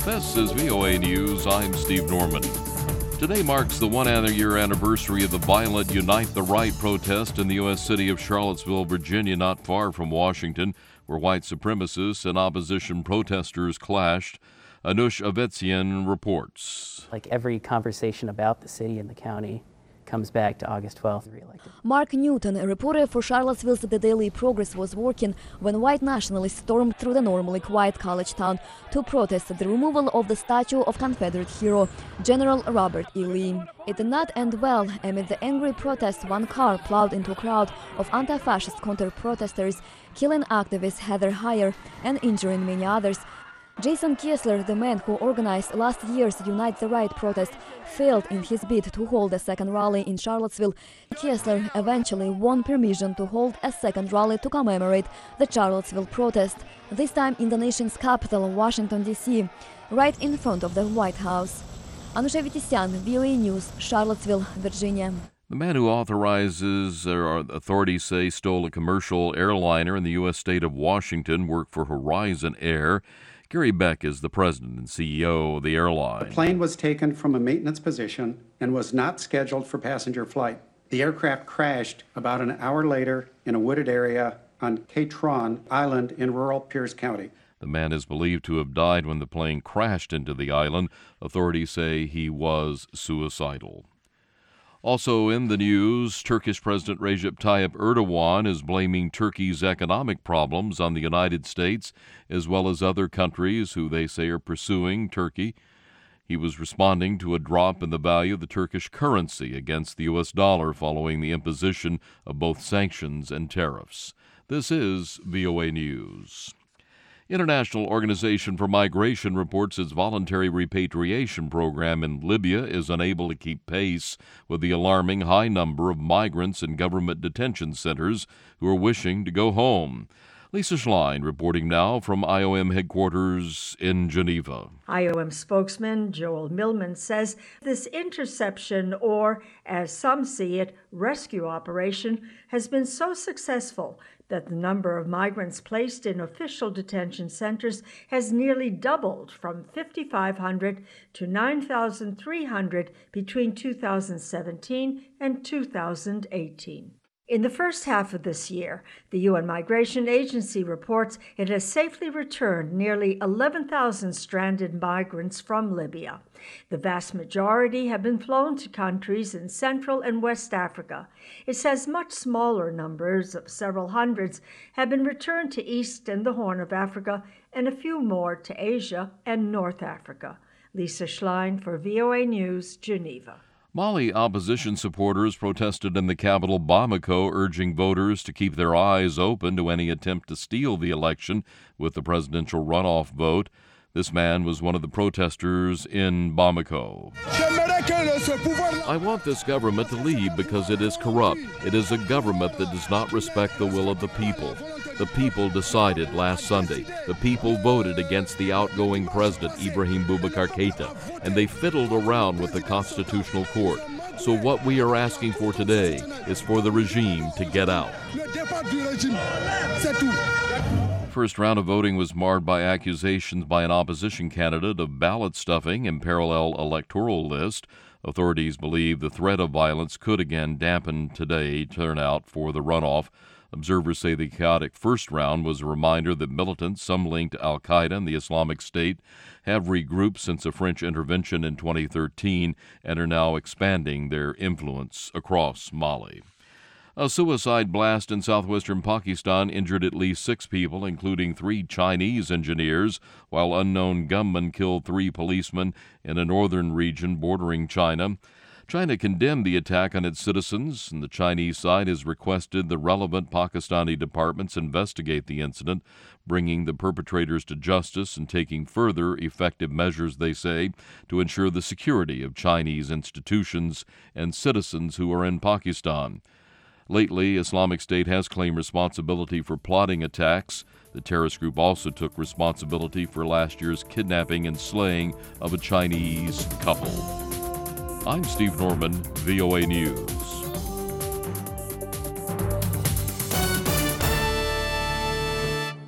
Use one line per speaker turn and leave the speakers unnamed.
This is VOA News. I'm Steve Norman. Today marks the one-year anniversary of the violent Unite the Right protest in the U.S. city of Charlottesville, Virginia, not far from Washington, where white supremacists and opposition protesters clashed. Anush Avetzian reports.
Like every conversation about the city and the county comes back to August 12th, reelected.
Mark Newton, a reporter for Charlottesville's The Daily Progress, was working when white nationalists stormed through the normally quiet college town to protest the removal of the statue of Confederate hero, General Robert E. Lee. It did not end well. Amid the angry protests, one car plowed into a crowd of anti-fascist counter-protesters, killing activist Heather Heyer and injuring many others. Jason Kessler, the man who organized last year's Unite the Right protest, failed in his bid to hold a second rally in Charlottesville. Kessler eventually won permission to hold a second rally to commemorate the Charlottesville protest, this time in the nation's capital, Washington, D.C., right in front of the White House. Anusha Avetzian, VOA News, Charlottesville, Virginia.
The man who authorizes, or authorities say, stole a commercial airliner in the U.S. state of Washington worked for Horizon Air. Gary Beck is the president and CEO of the airline.
The plane was taken from a maintenance position and was not scheduled for passenger flight. The aircraft crashed about an hour later in a wooded area on Catron Island in rural Pierce County.
The man is believed to have died when the plane crashed into the island. Authorities say he was suicidal. Also in the news, Turkish President Recep Tayyip Erdogan is blaming Turkey's economic problems on the United States as well as other countries who they say are pursuing Turkey. He was responding to a drop in the value of the Turkish currency against the U.S. dollar following the imposition of both sanctions and tariffs. This is VOA News. International Organization for Migration reports its voluntary repatriation program in Libya is unable to keep pace with the alarming high number of migrants in government detention centers who are wishing to go home. Lisa Schlein reporting now from IOM headquarters in Geneva.
IOM spokesman Joel Millman says this interception, or as some see it, rescue operation, has been so successful that the number of migrants placed in official detention centers has nearly doubled from 5,500 to 9,300 between 2017 and 2018. In the first half of this year, the UN Migration Agency reports it has safely returned nearly 11,000 stranded migrants from Libya. The vast majority have been flown to countries in Central and West Africa. It says much smaller numbers of several hundreds have been returned to East and the Horn of Africa, and a few more to Asia and North Africa. Lisa Schlein for VOA News, Geneva.
Mali opposition supporters protested in the capital Bamako, urging voters to keep their eyes open to any attempt to steal the election with the presidential runoff vote. This man was one of the protesters in Bamako. I want this government to leave because it is corrupt. It is a government that does not respect the will of the people. The people decided last Sunday. The people voted against the outgoing president, Ibrahim Boubacar Keita, and they fiddled around with the Constitutional Court. So what we are asking for today is for the regime to get out. First round of voting was marred by accusations by an opposition candidate of ballot stuffing and parallel electoral list. Authorities believe the threat of violence could again dampen today turnout for the runoff. Observers say the chaotic first round was a reminder that militants, some linked to al-Qaeda and the Islamic State, have regrouped since a French intervention in 2013 and are now expanding their influence across Mali. A suicide blast in southwestern Pakistan injured at least 6 people, including 3 Chinese engineers, while unknown gunmen killed 3 policemen in a northern region bordering China. China condemned the attack on its citizens, and the Chinese side has requested the relevant Pakistani departments investigate the incident, bringing the perpetrators to justice and taking further effective measures, they say, to ensure the security of Chinese institutions and citizens who are in Pakistan. Lately, Islamic State has claimed responsibility for plotting attacks. The terrorist group also took responsibility for last year's kidnapping and slaying of a Chinese couple. I'm Steve Norman, VOA News.